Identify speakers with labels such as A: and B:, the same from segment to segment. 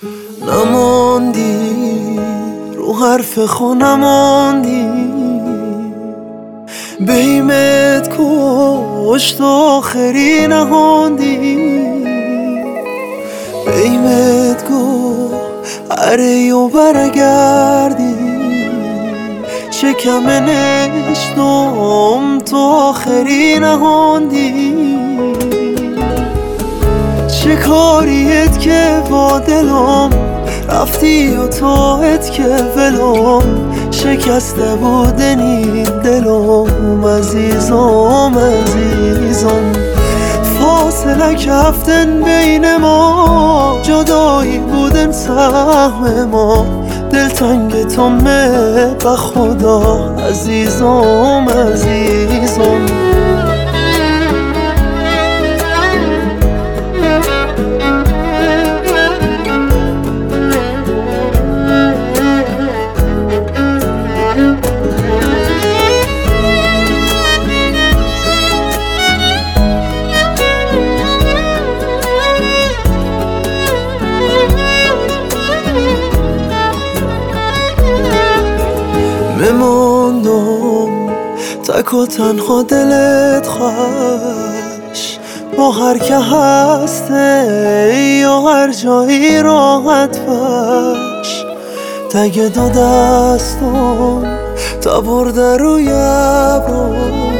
A: نماندی رو حرف خو نماندی، بیمت کشت آخری نهاندی، بیمت گو هره و برگردی، شکم نشتم تو آخری نهاندی. چه کاریت که با دلم رفتی و توت که ولم، شکسته بودنی دلم عزیزم عزیزم. فاصله کفتن بین ما، جدایی بودن سهم ما، دلتنگ تو به خدا عزیزم عزیزم. بماندم تک و تنها دلت خوش، با هر که هسته یا هر جایی راحت باش. تگ دو دستم تا برده روی ابرو،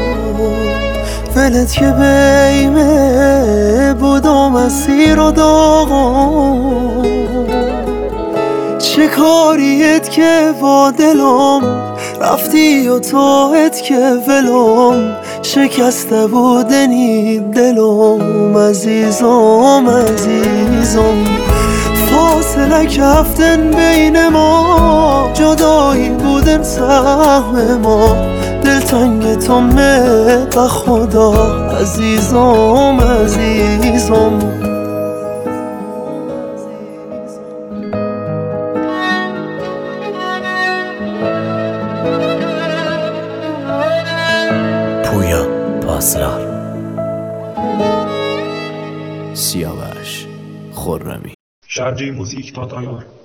A: ولت که بیمه بودم اسیر و داغم. چه کاریت که با دلم رفتی و توت که ولم، شکسته بودنی دلم عزیزم عزیزم. فاصله کفتن بین ما، جدایی بودن سهم ما، دلتنگ تو به خدا عزیزم عزیزم.
B: پویا پاسدار، سیاوش خرمی.
C: شارجی موزیک.ir